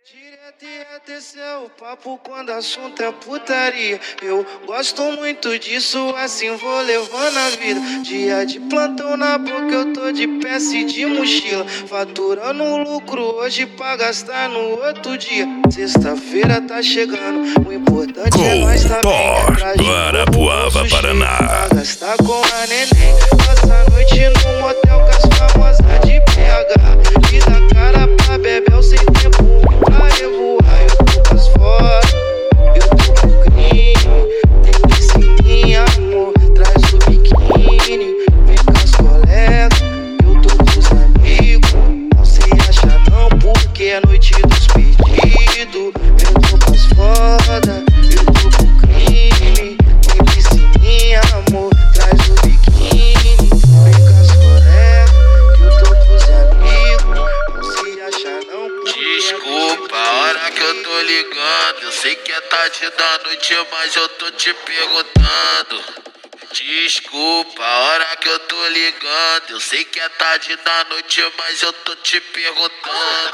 Direto e reto, esse é o papo quando o assunto é putaria. Eu gosto muito disso, assim vou levando a vida. Dia de plantão na boca, eu tô de peça e de mochila, faturando lucro hoje pra gastar no outro dia. Sexta-feira tá chegando, o importante é nós tá bem. Guarapuava, Paraná. Pra gastar com a neném. Passa a noite no motel com as famosas de PH. E da cara pra bebel sem tempo pra revoar. Eu tô com as fotos, eu tô com o crime. Tem piscininha, amor, traz o biquíni. Vem com as colegas, eu tô com os amigos. Não se acha não, porque é noite dos pedidos. Eu tô com as fodas, eu tô com o crime. Tem piscininha, amor, traz o biquíni. Vem com as colegas, que eu tô com os amigos. Não se acha não, porque desculpa a hora que eu tô ligando. Eu sei que é tarde da noite, mas eu tô te perguntando. Desculpa a hora que eu tô ligando. Eu sei que é tarde da noite, mas eu tô te perguntando.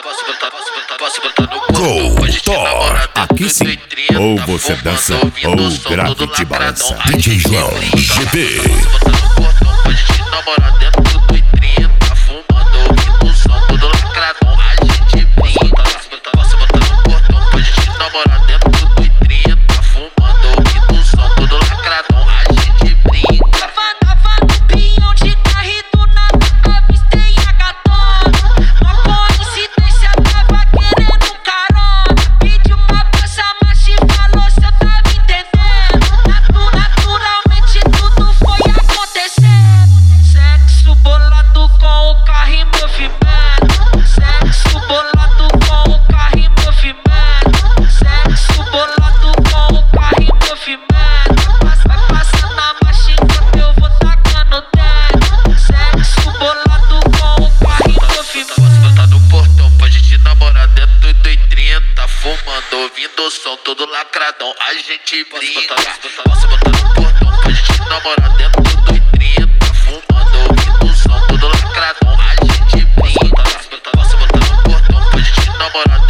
Posso botar no corpo pra gente namorar dentro aqui sim. 30, Ou você dança ou grave te balança. DJ João GB. Posso botar no portão pra gente namorar dentro do 30, fumando, ouvindo o som todo lacradão. A gente brinca. Posso botar no portão pra gente namorar dentro do 30, fumando, ouvindo o som todo lacradão. A gente brinca. Tava no pinhão de carro e do nada avistei a gatona. Uma coincidência, tava querendo um carona. Pediu uma passa, mas te falou se eu tava entendendo. Naturalmente tudo foi acontecendo. Sexo bolado com o carro em movimento. Sexo bolado com o carro em movimento. Sexo bolado com o carro em movimento. Vai passando a marcha enquanto eu vou tacando dentro. Sexo bolado com o carro em movimento. Posso botar no portão pra gente namorar dentro do 30, fumando, ouvindo o som todo lacradão. A gente brinca. Posso botar no portão pra gente namorar dentro do 30, fumando, ouvindo o som todo lacradão. A gente brinca. Posso botar no portão pra gente namorar